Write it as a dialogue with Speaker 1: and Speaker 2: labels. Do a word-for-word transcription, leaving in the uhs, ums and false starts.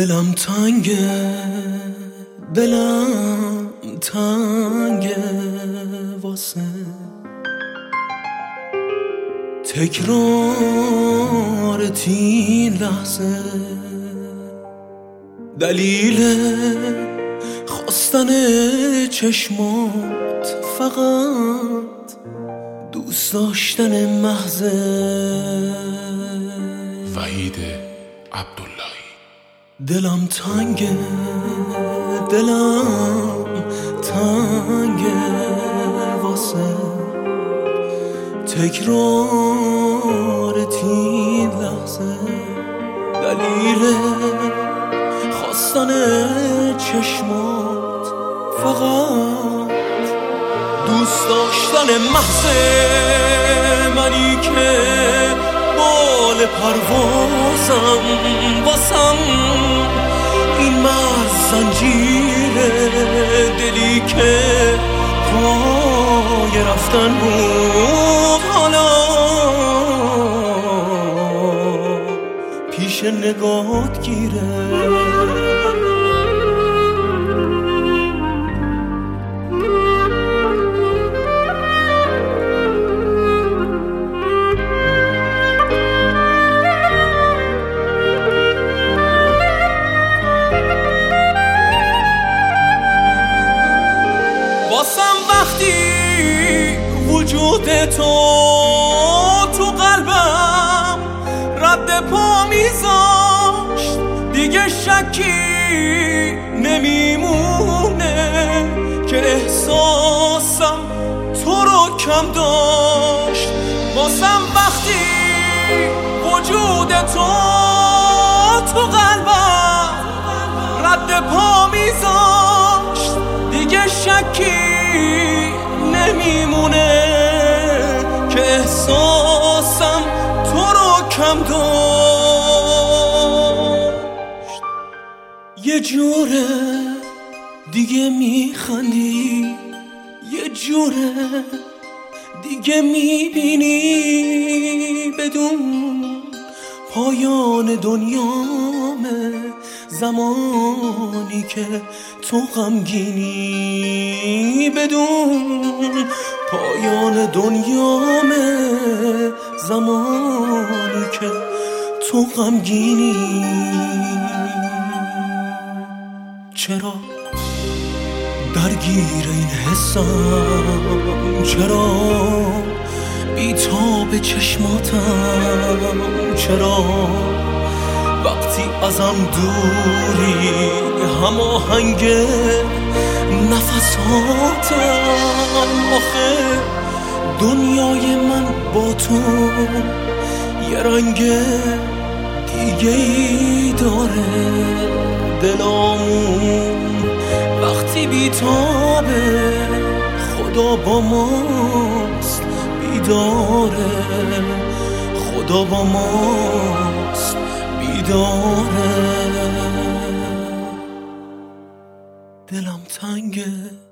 Speaker 1: دلم تنگه، دلم تنگه واسه تکرار تین لحظه. دلیل خواستن چشمات فقط دوست داشتن محضه.
Speaker 2: وحید عبداللهی.
Speaker 1: دلم تنگه، دلم تنگه واسه تکرار تین لحظه. دلیل خواستن چشمات فقط دوست داشتن محضه. منی که بال پروازم واسم این مرز زنجیره. دلی که پای رفتن بود حالا پیش نگات گیره. واسم وقتی وجود تو تو قلبم رد پا میذاشت دیگه شکی نمیمونه که احساسم تو رو کم داشت. واسم وقتی وجود تو تو قلبم رد پا میذاشت دیگه شکی نمیمونه که احساسم تو رو کم داشت. یه جوره دیگه میخندی، یه جوره دیگه میبینی بدون پایان دنیامه. زمانی که تو غمگینی بدون پایان دنیامه. زمانی که تو غمگینی چرا درگیر این حسم؟ چرا بی‌تاب چشماتم؟ چرا وقتی ازم دوری هماهنگ نفساتم؟ آخه دنیای من با تو یه رنگ دیگه ای داره. دلامون وقتی بیتابه خدا با ماست بیداره. خدا با ماست بیداره. دلم تنگه.